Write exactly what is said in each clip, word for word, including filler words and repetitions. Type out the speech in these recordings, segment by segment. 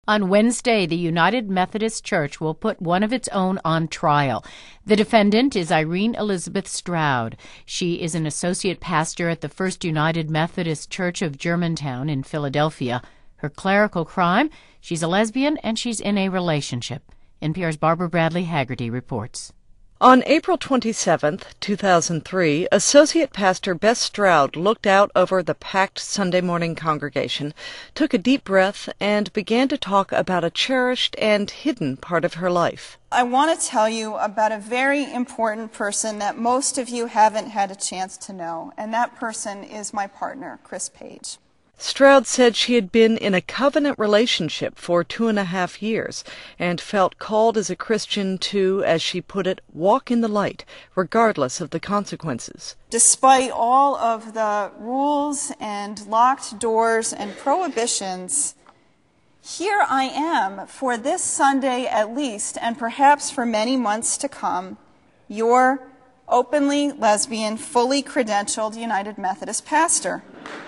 On Wednesday, the United Methodist Church will put one of its own on trial. The defendant is Irene Elizabeth Stroud. She is an associate pastor at the First United Methodist Church of Germantown in Philadelphia. Her clerical crime? She's a lesbian and she's in a relationship. N P R's Barbara Bradley Haggerty reports. On April twenty-seventh, two thousand three, Associate Pastor Bess Stroud looked out over the packed Sunday morning congregation, took a deep breath, and began to talk about a cherished and hidden part of her life. I want to tell you about a very important person that most of you haven't had a chance to know, and that person is my partner, Chris Page. Stroud said she had been in a covenant relationship for two and a half years and felt called as a Christian to, as she put it, walk in the light, regardless of the consequences. Despite all of the rules and locked doors and prohibitions, here I am for this Sunday at least, and perhaps for many months to come, your openly lesbian, fully credentialed United Methodist pastor.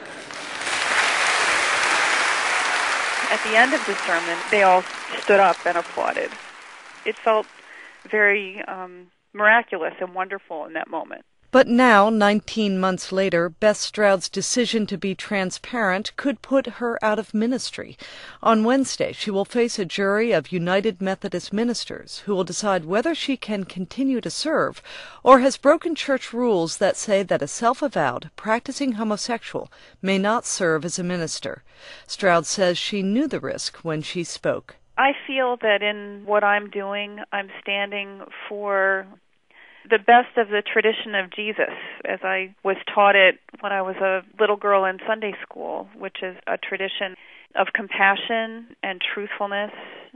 At the end of the sermon, they all stood up and applauded. It felt very um, miraculous and wonderful in that moment. But now, nineteen months later, Bess Stroud's decision to be transparent could put her out of ministry. On Wednesday, she will face a jury of United Methodist ministers who will decide whether she can continue to serve or has broken church rules that say that a self-avowed, practicing homosexual may not serve as a minister. Stroud says she knew the risk when she spoke. I feel that in what I'm doing, I'm standing for the best of the tradition of Jesus, as I was taught it when I was a little girl in Sunday school, which is a tradition of compassion and truthfulness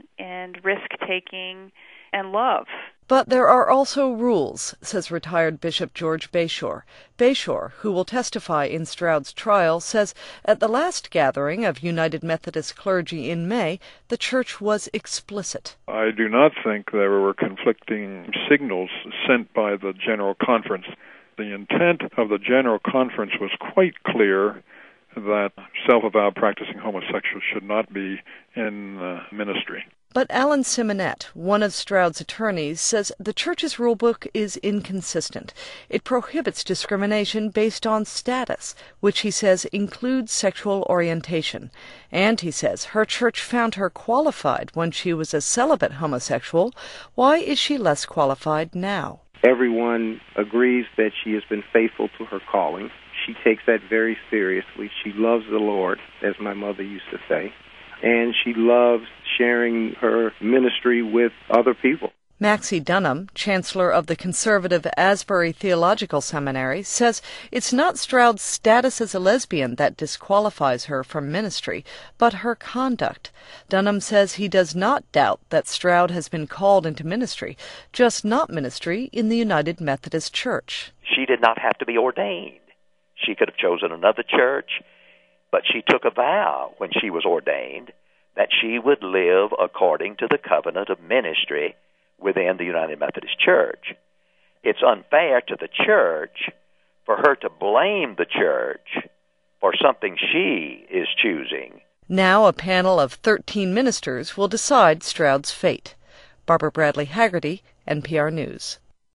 and risk-taking and love. But there are also rules, says retired Bishop George Bayshore. Bayshore, who will testify in Stroud's trial, says at the last gathering of United Methodist clergy in May, the church was explicit. I do not think there were conflicting signals sent by the General Conference. The intent of the General Conference was quite clear that self-avowed practicing homosexuals should not be in uh, ministry. But Alan Simonette, one of Stroud's attorneys, says the church's rulebook is inconsistent. It prohibits discrimination based on status, which he says includes sexual orientation. And he says her church found her qualified when she was a celibate homosexual. Why is she less qualified now? Everyone agrees that she has been faithful to her calling. She takes that very seriously. She loves the Lord, as my mother used to say. And she loves sharing her ministry with other people. Maxie Dunham, chancellor of the conservative Asbury Theological Seminary, says it's not Stroud's status as a lesbian that disqualifies her from ministry, but her conduct. Dunham says he does not doubt that Stroud has been called into ministry, just not ministry in the United Methodist Church. She did not have to be ordained. She could have chosen another church, but she took a vow when she was ordained that she would live according to the covenant of ministry within the United Methodist Church. It's unfair to the church for her to blame the church for something she is choosing. Now a panel of thirteen ministers will decide Stroud's fate. Barbara Bradley Haggerty, N P R News.